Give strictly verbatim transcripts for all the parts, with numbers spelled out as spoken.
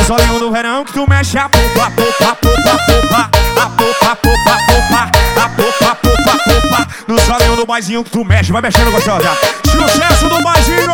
solinho do verão que tu mexe a popa, popa, popa, popa. A popa, popa, popa. A popa, popa, popa. No solinho do baizinho que tu mexe, vai mexendo gostosa. Sucesso do baizinho.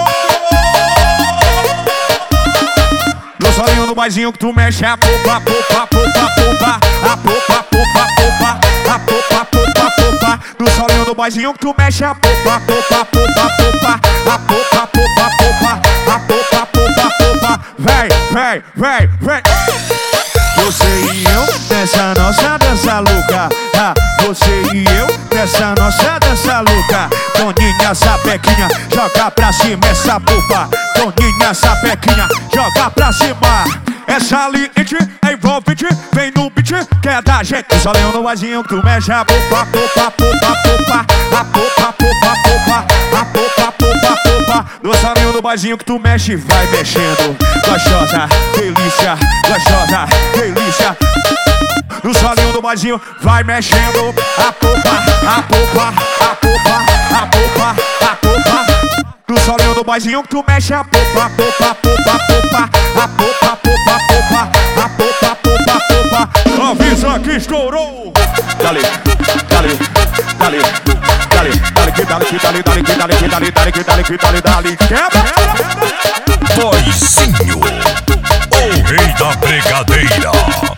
No solinho do baizinho que tu mexe a popa, popa, popa, popa. A popa, popa, popa. A popa, popa, popa. No solinho do baizinho que tu mexe a popa, popa, popa, popa. A popa, popa, popa. A popa, popa, popa. Vem, vem, vem, vem. Você e eu nessa nossa dança louca. Ah, você e eu nessa nossa dança louca. Toninha, sapequinha, joga pra cima essa popa. Toninha, sapequinha, joga pra cima. É saliente, é envolvente, vem no beat, que é da gente. Só leão no vazinho que tu mexe a popa, popa, popa, popa. A popa, popa, popa. A popa, popa, popa. No solinho do baizinho que tu mexe, vai mexendo. Gostosa, delícia, gostosa, delícia. No solinho do baizinho, vai mexendo. A popa, a popa, a popa, a popa, a popa. No solinho do baizinho que tu mexe a popa, popa, popa, popa. A popa, popa, popa. A popa, popa, popa. Avisa que estourou. Dale, dale, dale, dale, dale, que dale, que dale, dale, que dale, que dale, dale, que dale, que dale, dale, quebra, quebra. Boizinho, o rei da brigadeira.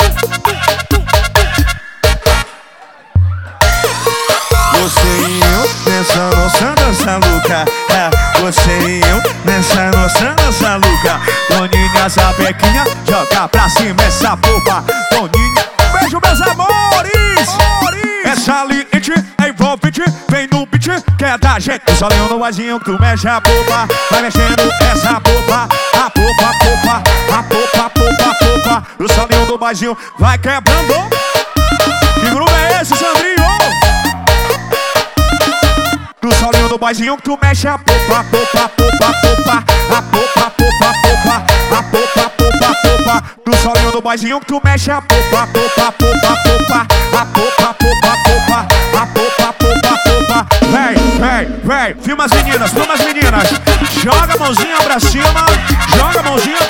Você e eu nessa nossa dança louca. É, você e eu nessa nossa dança louca. Toninha, sapequinha, joga pra cima essa popa. Toninha, beijo meus amores. É saliente, é envolvente, vem no beat, que é da gente. Só leão no vazinho que tu mexe a popa. Vai mexendo essa popa. A popa, popa. A popa, popa, popa. O solinho do baizinho vai quebrando. Que grupo é esse, Sandrinho? No solinho do baizinho que tu mexe a popa, popa, popa, popa. A popa, popa, popa. A popa, popa, popa. No solinho do baizinho que tu mexe a popa, popa, popa, popa. A popa, popa, popa. A popa, popa, popa. Vem, vem, vem. Filma as meninas, filma as meninas. Joga a mãozinha pra cima. Joga a mãozinha